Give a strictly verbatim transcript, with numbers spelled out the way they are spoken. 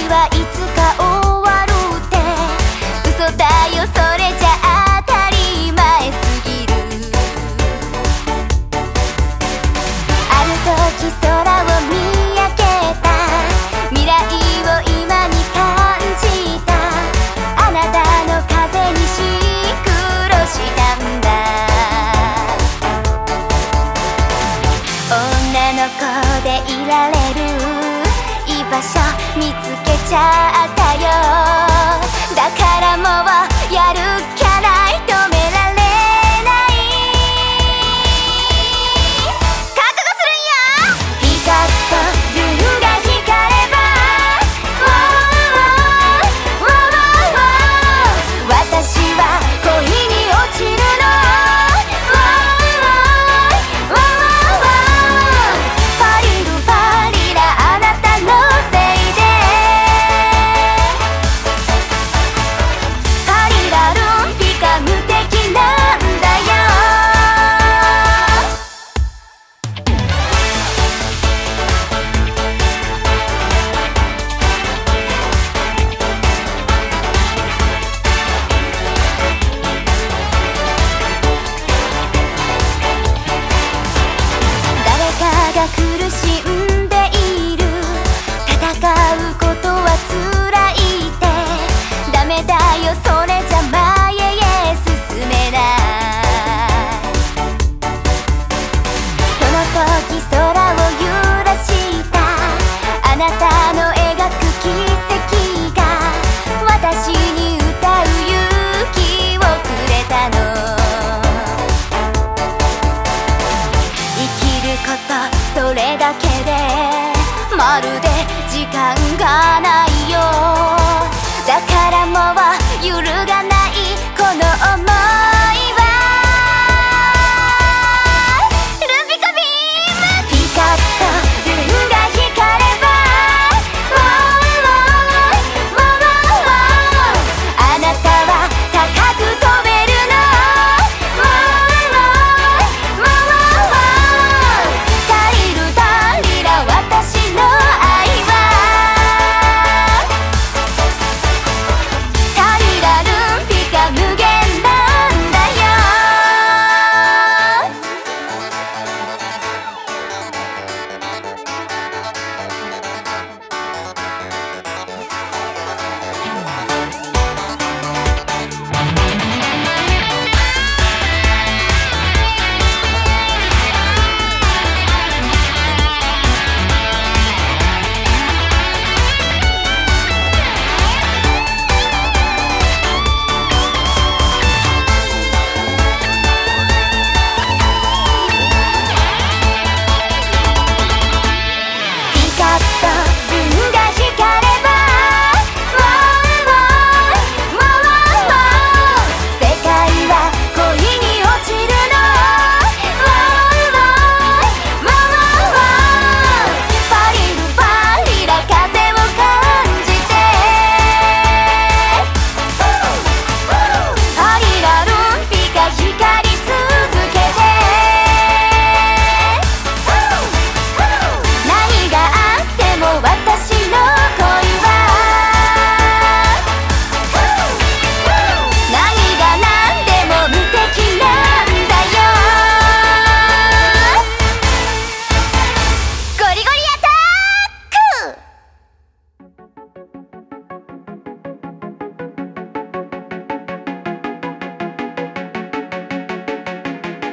はいつか終わるって嘘だよ、それじゃ当たり前すぎる。ある時空を見上げた、未来を今に感じた。あなたの風にシンクロしたんだ。女の子でいられる居場所見つけちゃったよ。だからもうやるっきゃない、止められない覚悟するんや。ピカッとルーが光れば、私は恋に落ちるの。パリルパリラあなたのせいで、パリラルンピカ無敵なんだよ。誰かが苦しんでいる、戦うことは辛いって。ダメだよ、それじゃ前へ進めない。その時空を揺らしたあなたの描く奇跡が、私に歌う勇気をくれたの。生きることそれだけでまるで時間がない